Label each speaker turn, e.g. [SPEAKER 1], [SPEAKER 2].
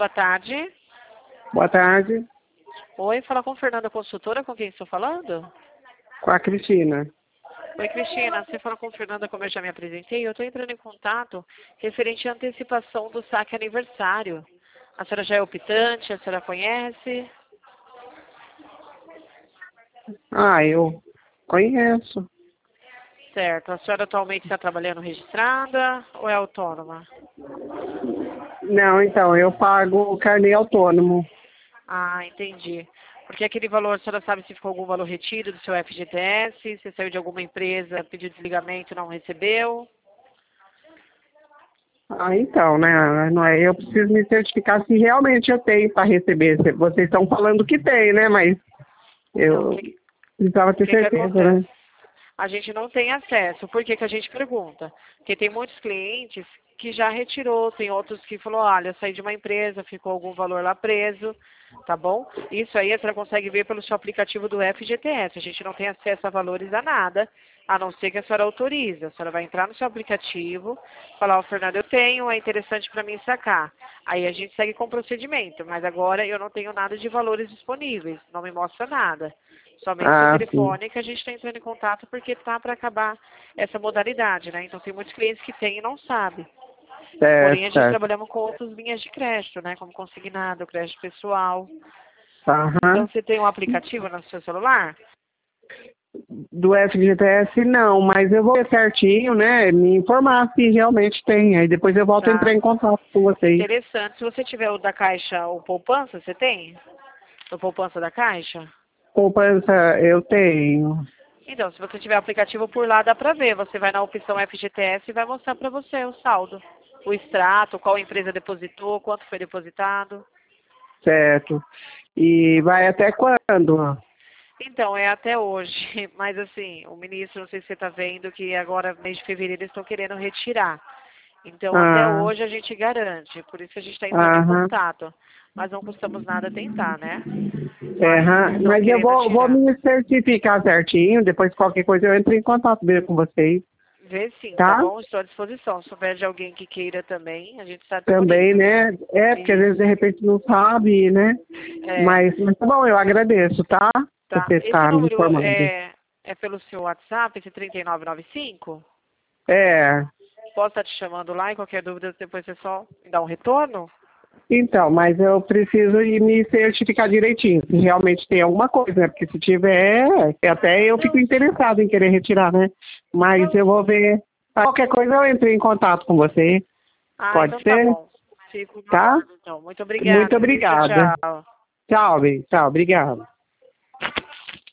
[SPEAKER 1] boa tarde.
[SPEAKER 2] Boa tarde,
[SPEAKER 1] Oi, fala com Fernanda Consultora, com quem estou falando?
[SPEAKER 2] com a Cristina.
[SPEAKER 1] Oi, Cristina, você fala com Fernanda, como eu já me apresentei, eu estou entrando em contato referente à antecipação do saque aniversário. A senhora já é optante, a senhora conhece?
[SPEAKER 2] Ah, eu conheço.
[SPEAKER 1] Certo, a senhora atualmente está trabalhando registrada ou é autônoma?
[SPEAKER 2] Não, então, eu pago o carnê autônomo.
[SPEAKER 1] Ah, entendi. Porque aquele valor, a senhora sabe se ficou algum valor retido do seu FGTS, se saiu de alguma empresa, pediu desligamento e não recebeu?
[SPEAKER 2] Ah, então, né? Não é, eu preciso me certificar se realmente eu tenho para receber. Vocês estão falando que tem, né? Mas
[SPEAKER 1] Então, o
[SPEAKER 2] eu
[SPEAKER 1] que,
[SPEAKER 2] precisava
[SPEAKER 1] o
[SPEAKER 2] ter
[SPEAKER 1] que que
[SPEAKER 2] certeza,
[SPEAKER 1] acontece?
[SPEAKER 2] né?
[SPEAKER 1] A gente não tem acesso. Por que que a gente pergunta? Porque tem muitos clientes que já retirou, tem outros que falou, olha, eu saí de uma empresa, ficou algum valor lá preso, tá bom? Isso aí a senhora consegue ver pelo seu aplicativo do FGTS. A gente não tem acesso a valores a nada, a não ser que a senhora autorize. A senhora vai entrar no seu aplicativo, falar, ó, Fernando, eu tenho, é interessante para mim sacar. Aí a gente segue com o procedimento, mas agora eu não tenho nada de valores disponíveis, não me mostra nada. Somente seu
[SPEAKER 2] Ah, sim.
[SPEAKER 1] telefone que a gente está entrando em contato porque tá para acabar essa modalidade, né? Então tem muitos clientes que têm e não sabem. Porém, a
[SPEAKER 2] Certo,
[SPEAKER 1] gente
[SPEAKER 2] certo.
[SPEAKER 1] trabalhamos com outras linhas de crédito, né? Como consignado, crédito pessoal. Então
[SPEAKER 2] Aham.
[SPEAKER 1] você tem um aplicativo no seu celular?
[SPEAKER 2] Do FGTS não, mas eu vou ver certinho, né? Me informar se realmente tem. Aí depois eu volto a entrar
[SPEAKER 1] Tá.
[SPEAKER 2] em contato com vocês.
[SPEAKER 1] Interessante. Se você tiver o da Caixa ou poupança, você tem? O poupança da Caixa?
[SPEAKER 2] Poupança eu tenho.
[SPEAKER 1] Então, se você tiver o aplicativo por lá, dá para ver. Você vai na opção FGTS e vai mostrar para você o saldo. O extrato, qual empresa depositou, quanto foi depositado.
[SPEAKER 2] Certo. E
[SPEAKER 1] Tá
[SPEAKER 2] vai
[SPEAKER 1] bom?
[SPEAKER 2] até quando?
[SPEAKER 1] Então, é até hoje. Mas assim, o ministro, não sei se você está vendo, que agora, mês de fevereiro, eles estão querendo retirar. Então, até
[SPEAKER 2] Ah,
[SPEAKER 1] hoje a gente garante. Por isso que a gente está entrando em
[SPEAKER 2] aham.
[SPEAKER 1] contato. Mas não custamos nada tentar, né?
[SPEAKER 2] É,
[SPEAKER 1] Mas eles
[SPEAKER 2] aham.
[SPEAKER 1] estão
[SPEAKER 2] Mas eu
[SPEAKER 1] querendo
[SPEAKER 2] vou
[SPEAKER 1] tirar.
[SPEAKER 2] me certificar certinho, depois qualquer coisa eu entro em contato mesmo com vocês,
[SPEAKER 1] Vê sim, tá
[SPEAKER 2] tá?
[SPEAKER 1] bom? Estou à disposição. Se souber de alguém que queira também, a gente está
[SPEAKER 2] Também,
[SPEAKER 1] disponível.
[SPEAKER 2] né? É, porque às vezes de
[SPEAKER 1] Isso.
[SPEAKER 2] repente não sabe, né?
[SPEAKER 1] É,
[SPEAKER 2] Mas tá bom, eu agradeço, tá?
[SPEAKER 1] tá.
[SPEAKER 2] Você
[SPEAKER 1] Esse
[SPEAKER 2] estar me
[SPEAKER 1] número
[SPEAKER 2] informando.
[SPEAKER 1] é pelo seu WhatsApp, esse 3995?
[SPEAKER 2] É,
[SPEAKER 1] Posso estar te chamando lá e qualquer dúvida depois você só me dá um retorno?
[SPEAKER 2] então, mas eu preciso ir me certificar direitinho, se realmente tem alguma coisa, né? Porque se tiver, até eu fico
[SPEAKER 1] Não,
[SPEAKER 2] interessado em querer retirar, né? Mas
[SPEAKER 1] não
[SPEAKER 2] eu vou
[SPEAKER 1] sim.
[SPEAKER 2] ver. Qualquer coisa eu entro em contato com você.
[SPEAKER 1] Ah,
[SPEAKER 2] Pode
[SPEAKER 1] então tá
[SPEAKER 2] ser?
[SPEAKER 1] bom. Fico no
[SPEAKER 2] Tá?
[SPEAKER 1] aguardo, então. Muito
[SPEAKER 2] Muito
[SPEAKER 1] obrigada, viu? Tchau,
[SPEAKER 2] obrigada.
[SPEAKER 1] tchau.
[SPEAKER 2] Tchau, bem. Tchau, obrigado.